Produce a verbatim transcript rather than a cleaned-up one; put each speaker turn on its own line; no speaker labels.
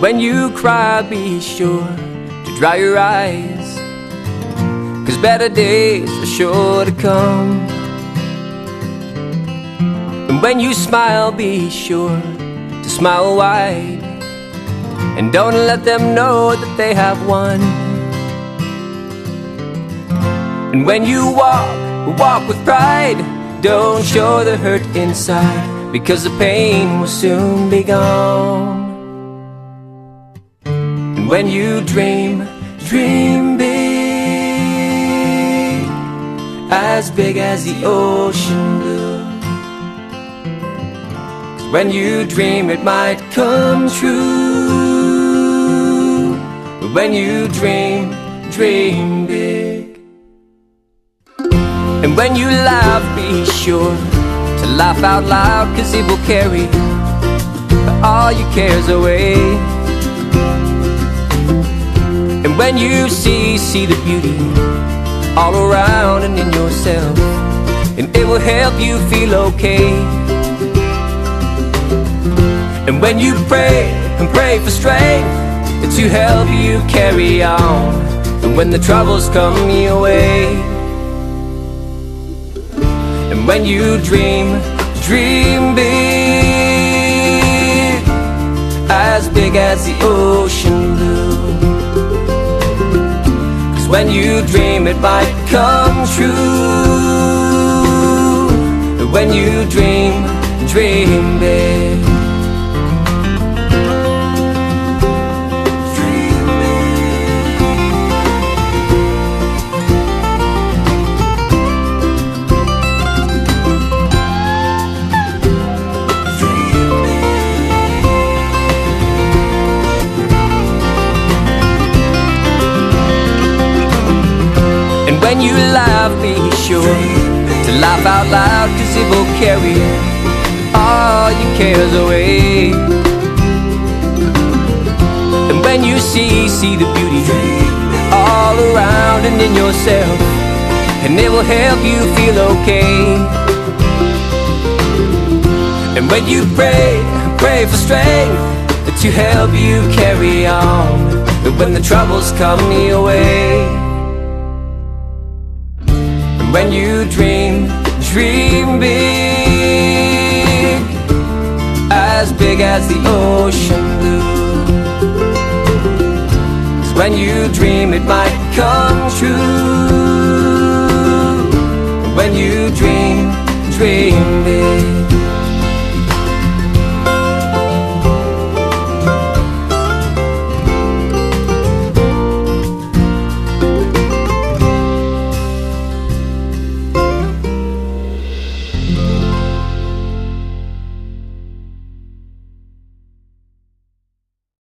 when you cry, be sure to dry your eyes, 'cause better days are sure to come. And when you smile, be sure to smile wide, and don't let them know that they have won. And when you walk, walk with pride, don't show the hurt inside, because the pain will soon be gone. And when you dream, dream big, as big as the ocean blue. 'Cause when you dream, it might come true. But when you dream, dream big. And when you laugh, be sure to laugh out loud, 'cause it will carry all your cares away. And when you see, see the beauty all around and in yourself, and it will help you feel okay. And when you pray, and pray for strength to help you carry on, and when the troubles come your way. And when you dream, dream big, as big as the ocean blue. 'Cause when you dream, it might come true. When you dream, dream big. When you laugh, be sure to laugh out loud, 'cause it will carry all your cares away. And when you see, see the beauty all around and in yourself, and it will help you feel okay. And when you pray, pray for strength to help you carry on, and when the troubles come your way. When you dream, dream big, as big as the ocean blue. 'Cause when you dream, it might come true. When you dream, dream big.